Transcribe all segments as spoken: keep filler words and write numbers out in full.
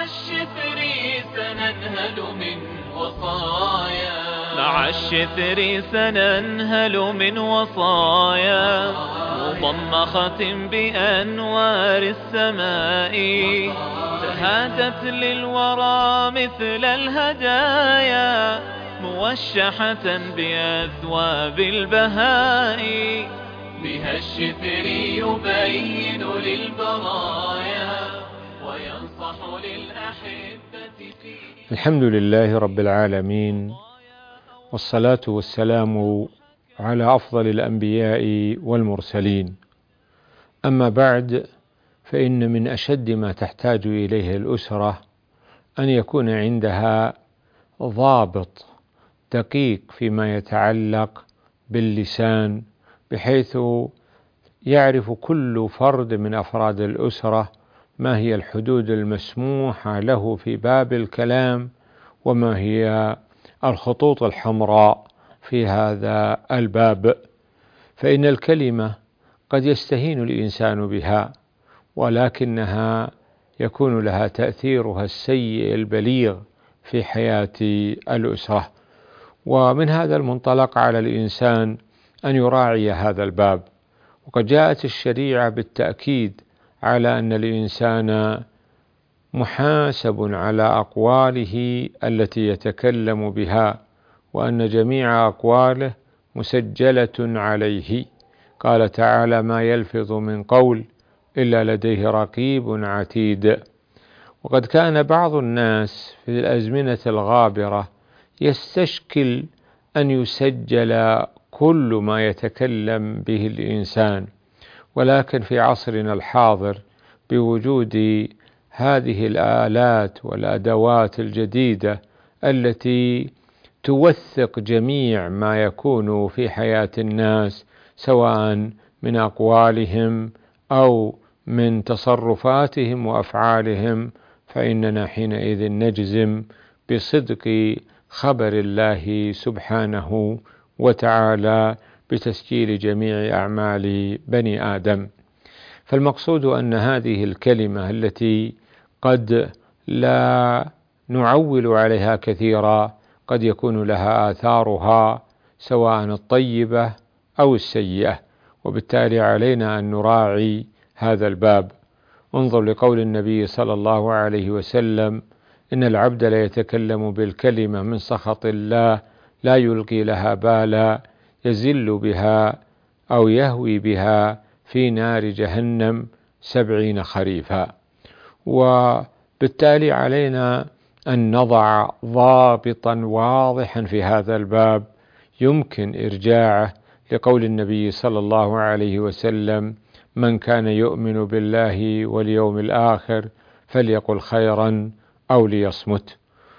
الشثر سننهل من وصايا مع الشثر سننهل من وصايا مضمخة بأنوار السماء تهادت للورى مثل الهدايا موشحة بأثواب البهاء بها الشثر يبين للبرايا وينصح للأحبة فيه. الحمد لله رب العالمين، والصلاة والسلام على أفضل الأنبياء والمرسلين. أما بعد، فإن من أشد ما تحتاج إليه الأسرة أن يكون عندها ضابط دقيق فيما يتعلق باللسان، بحيث يعرف كل فرد من أفراد الأسرة ما هي الحدود المسموحة له في باب الكلام، وما هي الخطوط الحمراء في هذا الباب. فإن الكلمة قد يستهين الإنسان بها، ولكنها يكون لها تأثيرها السيء البليغ في حياة الأسرة. ومن هذا المنطلق على الإنسان أن يراعي هذا الباب. وقد جاءت الشريعة بالتأكيد على أن الإنسان محاسب على أقواله التي يتكلم بها، وأن جميع أقواله مسجلة عليه. قال تعالى: ما يلفظ من قول إلا لديه رقيب عتيد. وقد كان بعض الناس في الأزمنة الغابرة يستشكل أن يسجل كل ما يتكلم به الإنسان، ولكن في عصرنا الحاضر بوجود هذه الآلات والأدوات الجديدة التي توثق جميع ما يكون في حياة الناس، سواء من أقوالهم أو من تصرفاتهم وأفعالهم، فإننا حينئذ نجزم بصدق خبر الله سبحانه وتعالى بتسجيل جميع أعمال بني آدم. فالمقصود أن هذه الكلمة التي قد لا نعول عليها كثيرا قد يكون لها آثارها سواء الطيبة أو السيئة، وبالتالي علينا أن نراعي هذا الباب. انظر لقول النبي صلى الله عليه وسلم: إن العبد لا يتكلم بالكلمة من سخط الله لا يلقي لها بالا يزل بها أو يهوي بها في نار جهنم سبعين خريفا. وبالتالي علينا أن نضع ضابطا واضحا في هذا الباب يمكن إرجاعه لقول النبي صلى الله عليه وسلم: من كان يؤمن بالله واليوم الآخر فليقل خيرا أو ليصمت.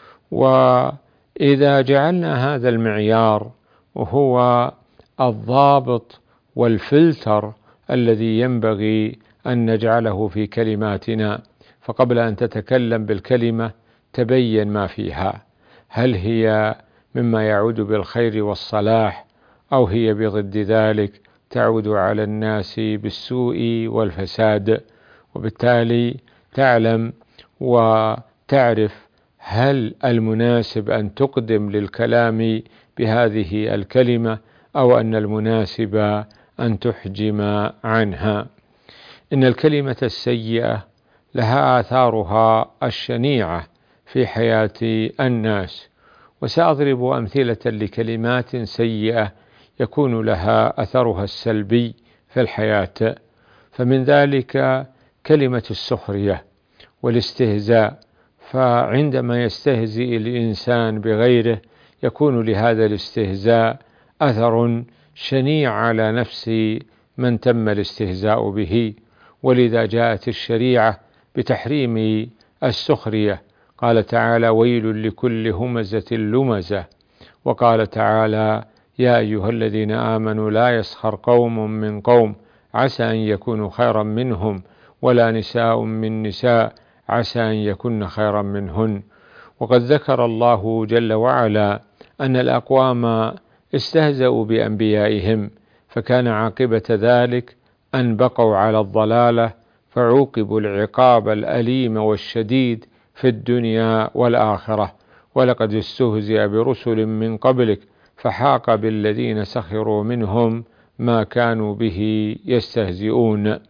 وإذا جعلنا هذا المعيار وهو الضابط والفلتر الذي ينبغي أن نجعله في كلماتنا، فقبل أن تتكلم بالكلمة تبين ما فيها، هل هي مما يعود بالخير والصلاح، أو هي بضد ذلك تعود على الناس بالسوء والفساد. وبالتالي تعلم وتعرف هل المناسب أن تقدم للكلام بهذه الكلمة، أو أن المناسب أن تحجم عنها. إن الكلمة السيئة لها آثارها الشنيعة في حياة الناس، وسأضرب أمثلة لكلمات سيئة يكون لها أثرها السلبي في الحياة. فمن ذلك كلمة السخرية والاستهزاء، فعندما يستهزئ الإنسان بغيره يكون لهذا الاستهزاء أثر شنيع على نفس من تم الاستهزاء به. ولذا جاءت الشريعة بتحريم السخرية. قال تعالى: ويل لكل همزة لمزة. وقال تعالى: يا أيها الذين آمنوا لا يسخر قوم من قوم عسى أن يكونوا خيرا منهم ولا نساء من نساء عسى أن يكن خيرا منهن. وقد ذكر الله جل وعلا أن الأقوام استهزأوا بأنبيائهم، فكان عاقبة ذلك أن بقوا على الضلالة، فعوقبوا العقاب الأليم والشديد في الدنيا والآخرة. ولقد استهزئ برسل من قبلك فحاق بالذين سخروا منهم ما كانوا به يستهزئون.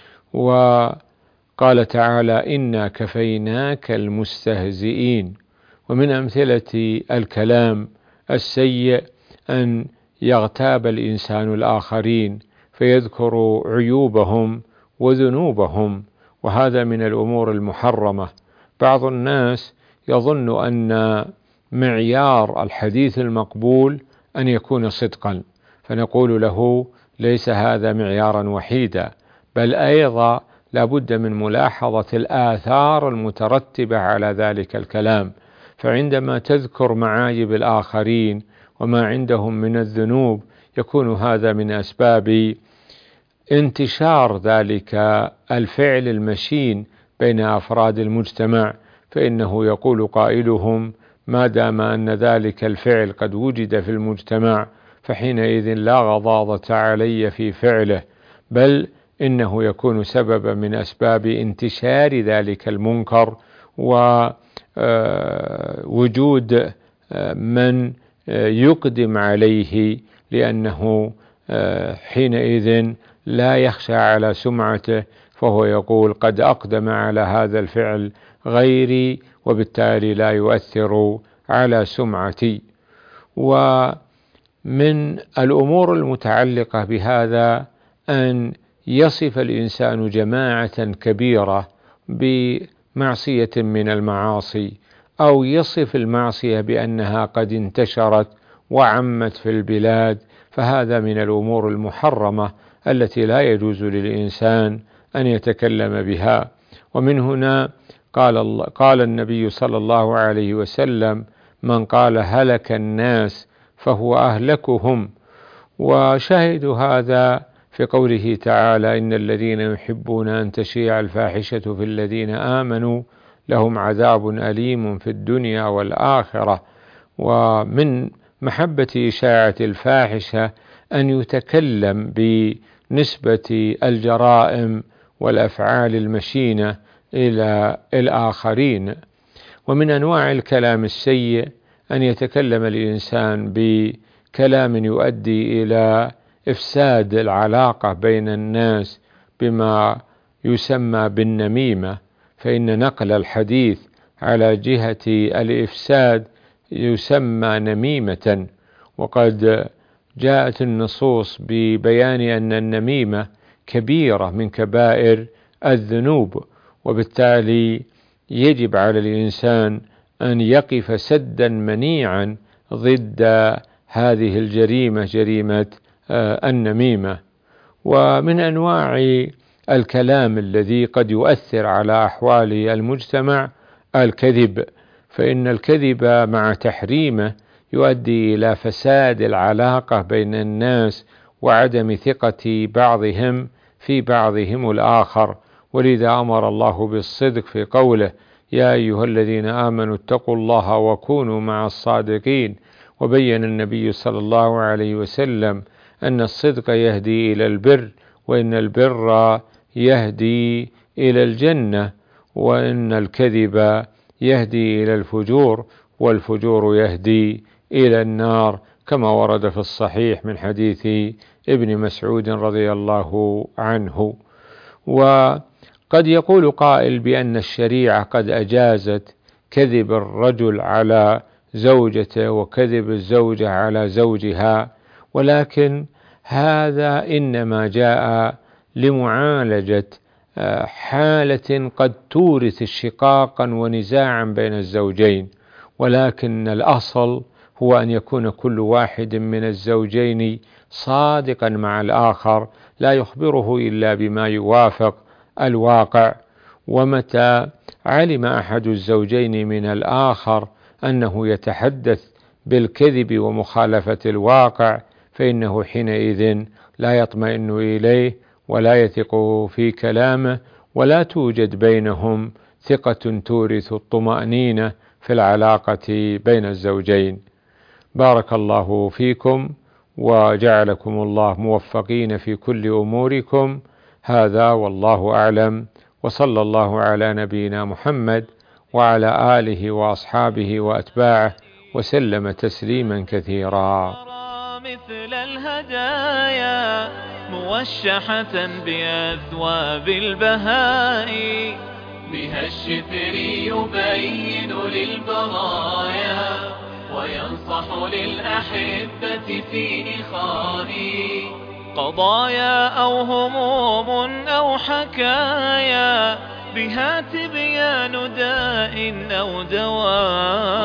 وقال تعالى: إنا كفيناك المستهزئين. ومن أمثلة الكلام السيء أن يغتاب الإنسان الآخرين فيذكر عيوبهم وذنوبهم، وهذا من الأمور المحرمة. بعض الناس يظن أن معيار الحديث المقبول أن يكون صدقا، فنقول له: ليس هذا معيارا وحيدا، بل أيضا لا بد من ملاحظة الآثار المترتبة على ذلك الكلام. فعندما تذكر معايب الآخرين وما عندهم من الذنوب يكون هذا من أسباب انتشار ذلك الفعل المشين بين أفراد المجتمع، فإنه يقول قائلهم: ما دام أن ذلك الفعل قد وجد في المجتمع فحينئذ لا غضاضة علي في فعله، بل إنه يكون سببا من أسباب انتشار ذلك المنكر ووجود من يقدم عليه، لأنه حينئذ لا يخشى على سمعته، فهو يقول: قد أقدم على هذا الفعل غيري وبالتالي لا يؤثر على سمعتي. ومن الأمور المتعلقة بهذا أن يصف الإنسان جماعة كبيرة بمعصية من المعاصي، أو يصف المعصية بأنها قد انتشرت وعمت في البلاد، فهذا من الأمور المحرمة التي لا يجوز للإنسان أن يتكلم بها. ومن هنا قال, الله قال النبي صلى الله عليه وسلم: من قال هلك الناس فهو أهلكهم. وشاهد هذا في قوله تعالى: إن الذين يحبون أن تشيع الفاحشة في الذين آمنوا لهم عذاب أليم في الدنيا والآخرة. ومن محبة إشاعة الفاحشة أن يتكلم بنسبة الجرائم والأفعال المشينة إلى الآخرين. ومن أنواع الكلام السيء أن يتكلم الإنسان بكلام يؤدي إلى إفساد العلاقة بين الناس بما يسمى بالنميمة، فإن نقل الحديث على جهة الإفساد يسمى نميمة. وقد جاءت النصوص ببيان أن النميمة كبيرة من كبائر الذنوب، وبالتالي يجب على الإنسان أن يقف سدا منيعا ضد هذه الجريمة، جريمة النميمة. ومن أنواع الكلام الذي قد يؤثر على أحوال المجتمع الكذب، فإن الكذب مع تحريمه يؤدي إلى فساد العلاقة بين الناس وعدم ثقة بعضهم في بعضهم الآخر. ولذا أمر الله بالصدق في قوله: يا أيها الذين آمنوا اتقوا الله وكونوا مع الصادقين. وبين النبي صلى الله عليه وسلم أن الصدق يهدي إلى البر، وإن البر يهدي إلى الجنة، وإن الكذب يهدي إلى الفجور، والفجور يهدي إلى النار، كما ورد في الصحيح من حديث ابن مسعود رضي الله عنه. وقد يقول قائل بأن الشريعة قد أجازت كذب الرجل على زوجته وكذب الزوجة على زوجها، ولكن هذا إنما جاء لمعالجة حالة قد تورث شقاقا ونزاعا بين الزوجين، ولكن الأصل هو أن يكون كل واحد من الزوجين صادقا مع الآخر، لا يخبره إلا بما يوافق الواقع. ومتى علم أحد الزوجين من الآخر أنه يتحدث بالكذب ومخالفة الواقع فإنه حينئذ لا يطمئن إليه ولا يثق في كلامه، ولا توجد بينهم ثقة تورث الطمأنينة في العلاقة بين الزوجين. بارك الله فيكم وجعلكم الله موفقين في كل أموركم. هذا والله أعلم، وصلى الله على نبينا محمد وعلى آله وأصحابه وأتباعه وسلم تسليما كثيرا. مثل الهدايا موشحة بأثواب البهاء، بها الشفر يبين للبرايا وينصح للأحبة في إخائي. قضايا أو هموم أو حكايا، بها تبيان داء أو دواء.